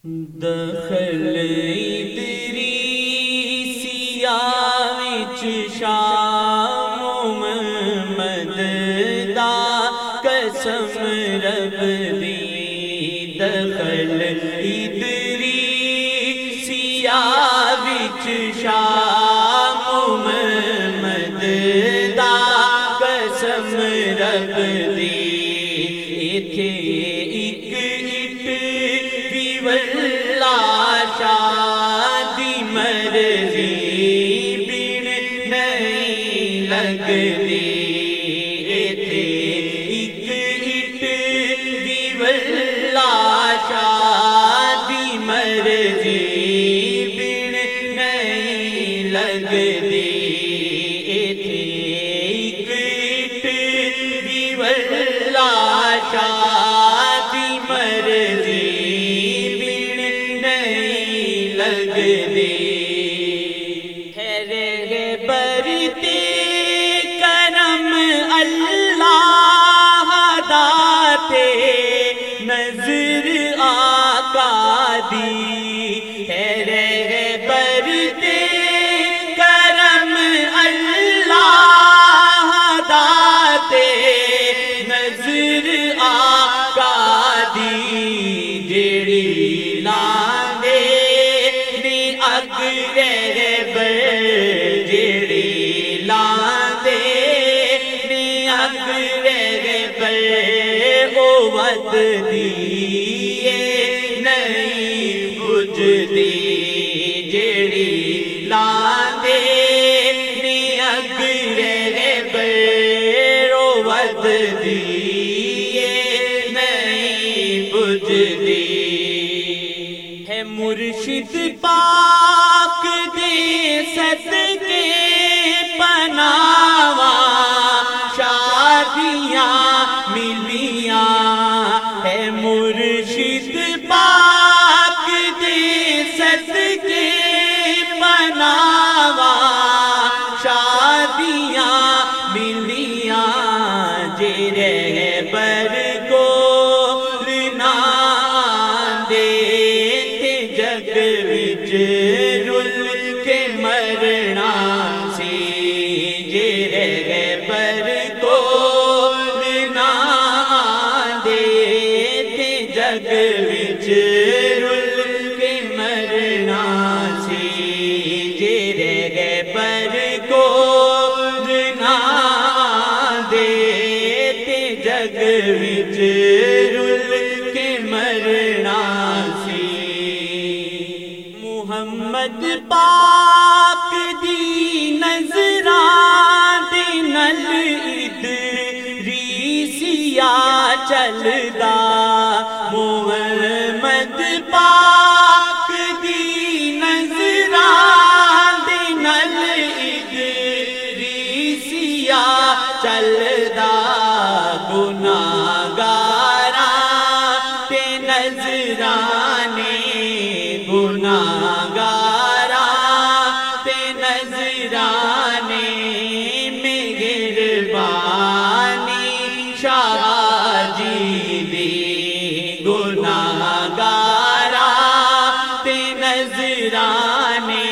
دخل ادریسیا وچ شام محمد دا قسم رب دی دخل ادریسیا وچ شام محمد دا قسم رب دی ایتھے ایک شادی مرضی بن نہیں لگدی ایتھے ایک اٹ دی ولا شادی مرضی بن نہیں لگدی ایتھے ایک اٹ دی ولا شادی مرضی برتے کرم اللہ داتے نظر آقا دی برتے کرم اللہ داتے نظر آقا دی جیڑی لاندے نی اگرے دیے نہیں بجھدی جیڑی لاندے نی اگرے بیرو ود دیے نہیں بجھدی ہے مرشد پاک دے صدقے پناواں شادیاں ملیاں مرشد پاک دے صدقے پناواں شادیاں ملیاں جے رہبر کول نہ آندے تے جگ وچ رل کے مرنا سی جے رہبر کول نہ جگ وچ رل کے مرنا سی جے رہبر کول نہ دے تے جگ وچ رل کے مرنا سی محمد پاک دی نظراں دے نال ادریسیا چلدا محمد پاک دی نظراں دے نال ادریسیا چلدا گناہگاراں تے نظرانے گناہگاراں تے نظرانے مہربانی شاہ جی دی گناہگاراں تے نظرانے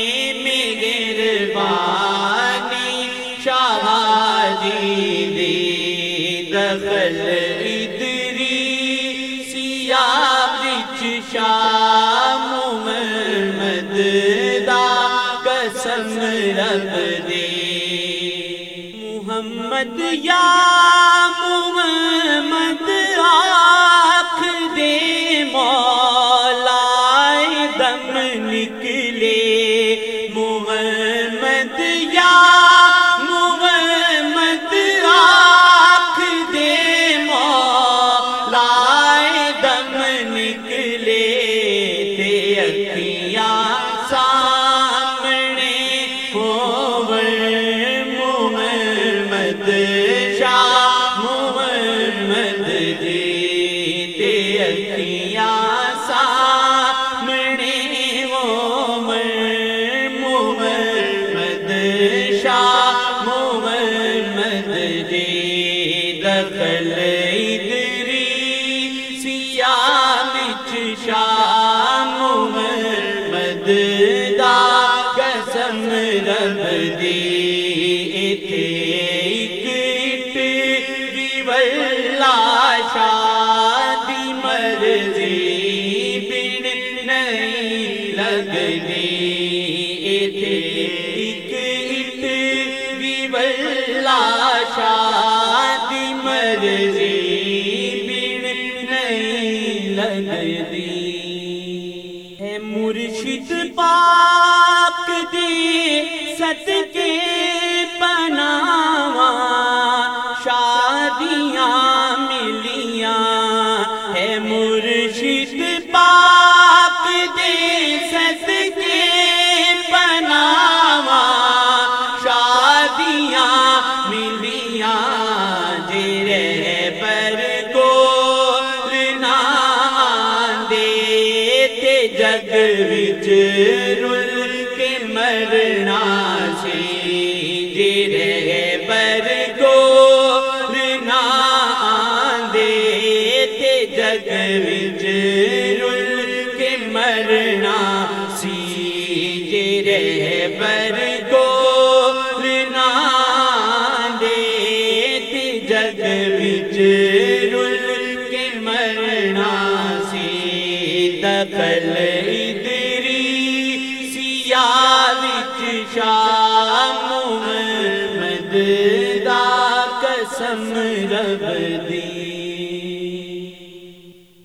مہربانی شاہ جی دی دخل ادریسیا وچ شام محمد دا قسم رب دی محمد یا محمد آنکھ دے مولا دم نکلے محمد یا محمد آنکھ دے مولا دم نکلے تے اکھیاں سامنے ہوون محمد شاہ محمد جی تے اکھیاں دا قسم رب دی ایتھے ایک اٹ وی واللہ شادی مرضی بن نہیں لگدی ایتھے ایک اٹ وی واللہ شادی مرضی بن نہیں لگدی اے مرشد پاک دی صدقے بناواں شادیاں ملیاں اے مرشد پاک دے صدقے بناواں شادیاں ملیاں جے رہبر کول نہ آندے تے جگ وچ رل کے مرنا سی جے رہبر کول نہ آندے تے جگ وچ رل کے مرنا سی جے رہبر کول نہ آندے تے جگ وچ رل کے مرنا سی دخل ادریسیہ وچ شاہ محمد دا قسم رب